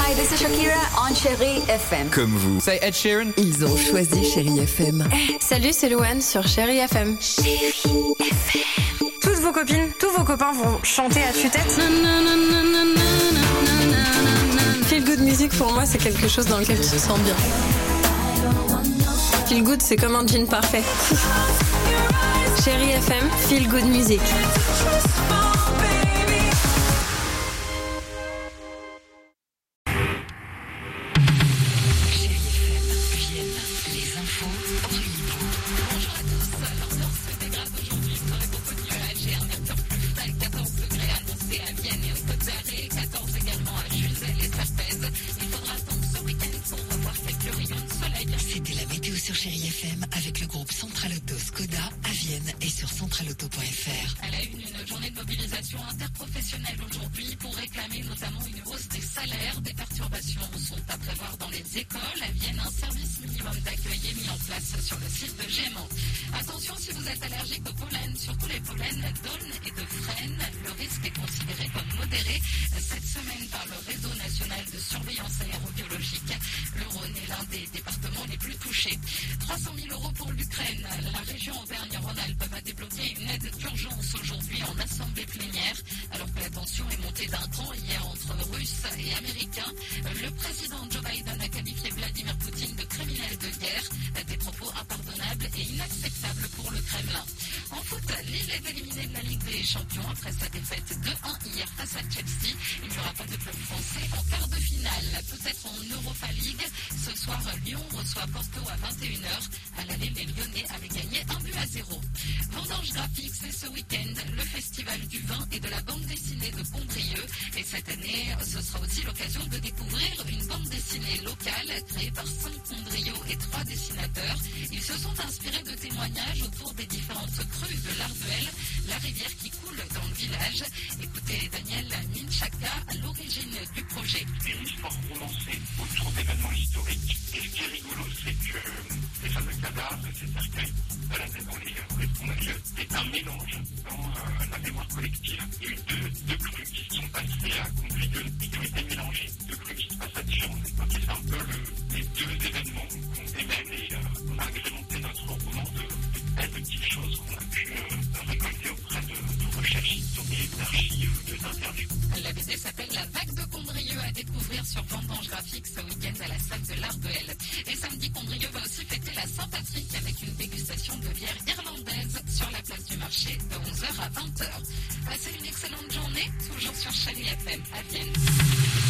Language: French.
Hi, this is Shakira on Chérie FM. Comme vous. Say Ed Sheeran. Ils ont choisi Chérie FM. Salut, c'est Louane sur Chérie FM. Chérie FM. Toutes vos copines, tous vos copains vont chanter à tue-tête. Feel good music pour moi, c'est quelque chose dans lequel tu te sens bien. Feel good, c'est comme un jean parfait. Chérie FM, feel good music. Chérie FM avec le groupe Central Auto Skoda à Vienne et sur centralauto.fr. Elle a eu une journée de mobilisation interprofessionnelle aujourd'hui pour réclamer notamment une hausse des salaires. Des perturbations sont à prévoir dans les écoles. À Vienne, un service minimum d'accueil est mis en place sur le site de Gémant. Attention si vous êtes allergique au pollen, surtout les pollens d'aulne et de frêne. Le risque est considéré comme modéré cette semaine par le réseau national de surveillance aérobiologique. Le Rhône est l'un des départements les plus touchés. 300 000 € pour l'Ukraine. La région Auvergne-Rhône-Alpes va débloquer une aide d'urgence aujourd'hui en assemblée plénière, alors que la tension est montée d'un cran hier entre Russes et Américains. Le président Joe Biden a qualifié Vladimir Poutine de criminel de guerre, des propos impardonnables et inacceptables pour le Kremlin. En foot, Lille est éliminé de la Ligue des Champions après sa défaite 2-1 hier face à Chelsea. Il n'y aura pas de club français en quart de finale. Peut-être en Europa League. Ce soir, Lyon reçoit Porto à 21h. À l'aller, les Lyonnais avaient gagné 1-0. Vendange graphique, c'est ce week-end le festival du vin et de la bande dessinée de Condrieu. Et cette année, ce sera aussi l'occasion de découvrir une bande dessinée locale créée par 5 Condrieux et 3 dessinateurs. Ils se sont inspirés de témoignages autour des différentes crues de l'Arduel, la rivière qui coule dans le village. Écoutez Daniel Minchaka à l'origine du projet. C'est une histoire romancée autour d'événements historiques. Et ce qui est rigolo, c'est que les fameux cadavres, ces cercueils baladés dans les Condrieux, c'est un mélange dans la mémoire collective. Il y a eu deux crues qui sont passées à Condrieux et qui ont été mélangées. Deux crues qui se passent à Dijon. Donc c'est un peu les deux événements qu'on démêle et on a agrémenté notre roman de belles petites choses qu'on a pu récolter auprès de recherches historiques, d'archives, d'interviews. La BD s'appelle La Vague de Condrieu à découvrir sur Vendange graphique ce week-end à la salle de l'Arduel. Et samedi, Condrieu va aussi fêter la Saint-Patrick avec une dégustation de bière irlandaise sur la place du marché de 11h à 20h. Passez une excellente journée, toujours sur Chérie FM à Vienne.